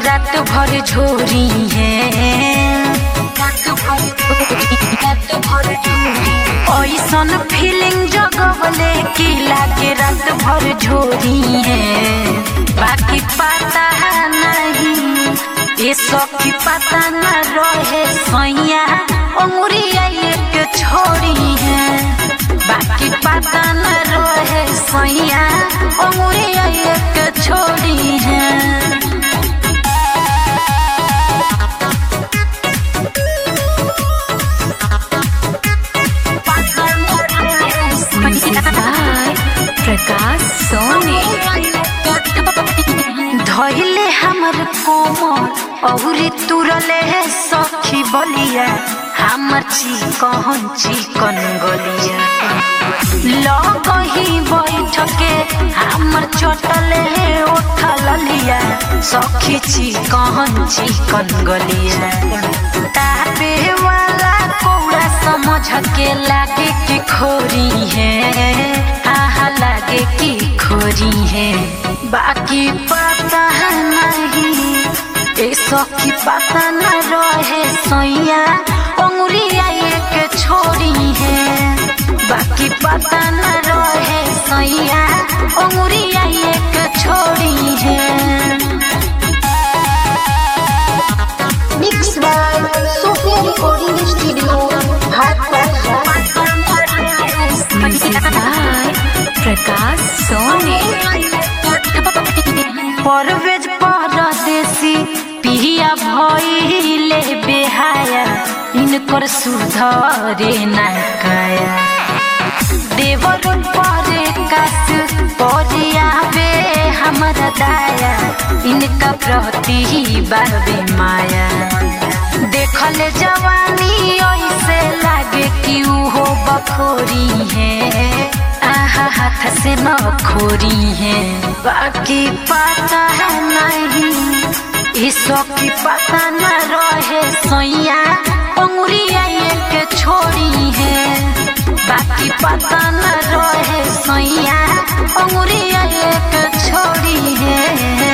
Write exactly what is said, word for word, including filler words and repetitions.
रात भर झोरी है, रात भर रात भर झोरी ऐसन फीलिंग जगवले की लागे रात भर झोरी है। बाकी पता नहीं ये सखी पता न रहे सैया अंगुरिया एक छोड़ी है। बाकी पता न रहे सैया अंगुरिया एक छोड़ी है। प्रकाश सोनी धैले हमर कोमर औरी तुरले है सखी बलिया हमर चिकन चिकन गलिया। लगही बैठके हमर चटले है उठल लिया सखी चिकन चिकन गलिया। तापे वाला कौड़ा समझ के लागे की खोरी है, आहा लागे की खोरी है। बाकी पता नहीं ए सखी पता न रहे सैया अंगुरिया एक छोड़ी है। बाकी पता न रहे सैया अंगुरिया एक छोड़ी है। Mix by Sophia recording studio Hatpara. Prakash Soni Parvez परदेसी पिया भइले बेहाया इनकर सुधरे न काया। देवर परे कास परियावे हमरा दाया इनका प्रति बाबे माया। देखल जवानी ऐसे लागे कि उहो बखोरी है, आहा हाथ से न खोरी है। बाकी पता नहीं ये सखी पता न रहे सैया अंगुरिया एक छोड़ी है। बाकी पता न रहे सैया अंगुरिया एक छोड़ी है।